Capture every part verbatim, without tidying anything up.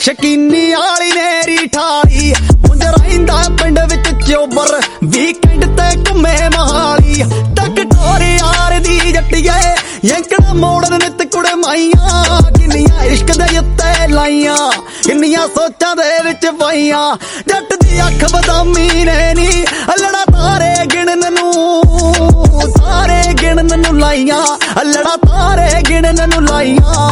ਸ਼ਕੀਨੀ ਵਾਲੀ ਨੇਰੀ ਠਾਲੀ ਮੁੰਜ ਰਹਿੰਦਾ ਪਿੰਡ ਵਿੱਚ ਚੋਬਰ ਵੀਕਐਂਡ ਤੇ ਘੁੰਮੇ ਮਹਾਲੀ ਟਕ ਟੋਰੇ ਯਾਰ ਦੀ ਜੱਟੀਏ ਯੰਕੜਾ ਮੋੜਨ ਨਿੱਤ ਕੁੜੇ ਮਾਈਆਂ ਕਿੰਨੀਆਂ ਇਸ਼ਕ ਦੇ ਉੱਤੇ ਲਾਈਆਂ ਕਿੰਨੀਆਂ ਸੋਚਾਂ ਦੇ ਵਿੱਚ ਪਾਈਆਂ ਜੱਟ ਦੀ ਅੱਖ ਬਦਾਮੀ ਨੇ ਨੀ ਅਲੜਾ ਤਾਰੇ ਗਿਣਨ ਨੂੰ ਤਾਰੇ ਗਿਣਨ ਨੂੰ ਲਾਈਆਂ ਅਲੜਾ ਤਾਰੇ ਗਿਣਨ ਨੂੰ ਲਾਈਆਂ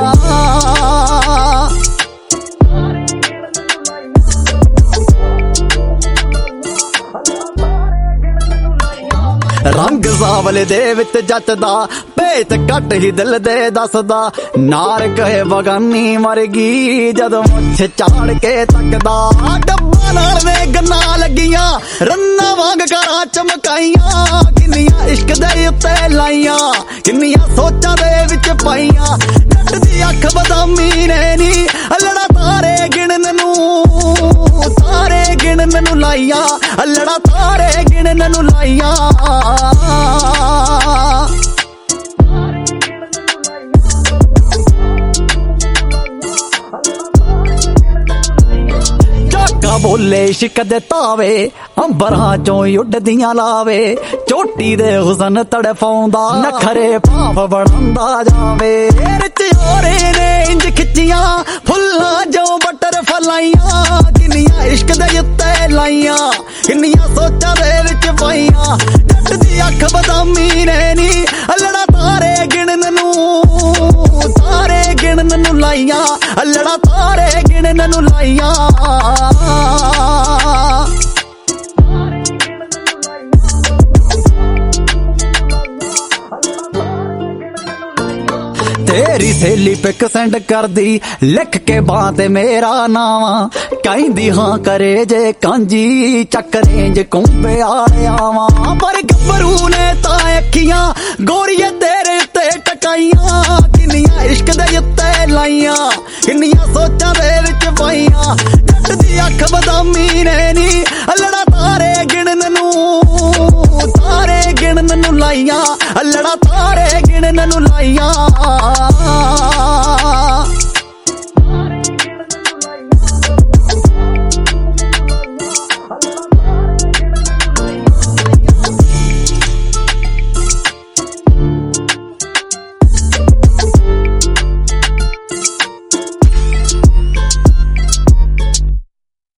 ਰੰਗ ਸਾਵਲੇ ਦੇ ਵਿੱਚ ਜੱਟਦਾ ਭੇਤ ਘੱਟ ਹੀ ਦਿਲ ਦੇ ਦੱਸਦਾ ਨਾਰ ਕਹੇ ਬਗਾਨੀ ਮਰ ਗਈ ਜਦੋਂ ਮੁੱਛ ਝਾੜ ਕੇ ਤੱਕਦਾ ਡੱਬਾ ਨਾਲ ਵੇ ਗੰਨਾਂ ਲੱਗੀਆਂ ਰੰਨਾਂ ਵਾਂਗ ਘਰਾਂ ਚਮਕਾਈਆਂ ਕਿੰਨੀਆਂ ਇਸ਼ਕ ਦੇ ਉੱਤੇ ਲਾਈਆਂ ਕਿੰਨੀਆਂ ਸੋਚਾਂ ਦੇ ਵਿੱਚ ਪਾਈਆਂ ਜੱਟ ਦੀ ਅੱਖ ਬਦਾਮੀ ਨੇ ਨੀ ਅਲੜਾ ਤਾਰੇ ਗਿਣਨ ਨੂੰ ਤਾਰੇ ਗਿਣਨ ਨੂੰ ਲਾਈਆਂ ਅਲੜਾ ਤਾਰੇ ਗਿਣਨ ਨੂੰ ਲਾਈਆਂ ਜਾਗਾ ਬੋਲੇ ਇਸ਼ਕ ਦੇ ਤਾਵੇ ਅੰਬਰਾਂ ਚੋਂ ਉੱਡਦੀਆਂ ਲਾਵੇ ਚੋਟੀ ਦੇ ਹੁਸਨ ਤੜਫਾਉਂਦਾ ਨਖਰੇ ਭਾਵ ਬਣਾਉਂਦਾ ਜਾਵੇ ਰਿਚੋਰੇ ਨੇ ਇੰਜ ਖਿੱਚੀਆਂ ਫੁੱਲਾਂ ਜੋ ਬਟਰ ਫਲਾਈਆਂ ਕਿੰਨੀਆਂ ਇਸ਼ਕ ਦੇ ਉੱਤੇ ਲਾਈਆਂ ਕਿੰਨੀਆਂ ਸੋਚਾਂ ਦੇ ਵਿੱਚ ਪਾਈਆਂ ਜੱਟ ਦੀ ਅੱਖ ਬਦਾਮੀ ਨੇ ਨੀ ਅਲੜਾ ਤਾਰੇ ਗਿਣਨ ਨੂੰ ਤਾਰੇ ਗਿਣਨ ਨੂੰ ਲਾਈਆਂ ਅਲੜਾ ਤਾਰੇ ਗਿਣਨ ਨੂੰ ਲਾਈਆਂ तेरी सहेली पिक सेंड कर दी लिख के बां ते मेरा नावा कहंदी हां करे जे कांजी चक्करेंज कुंबे आले आवा पर गबरू ने तां अखियां गोरीए तेरे उत्ते टकाइयां किन्नियां इश्क दे उत्ते लाइयां किन्नियां सोचां दे विच पाइयां जट दी अख बदामी ने नी अल्लड़ा तारे गिणन नू तारे गिणन नू लाइयां अल्लड़ा तारे गिणन नू लाइयां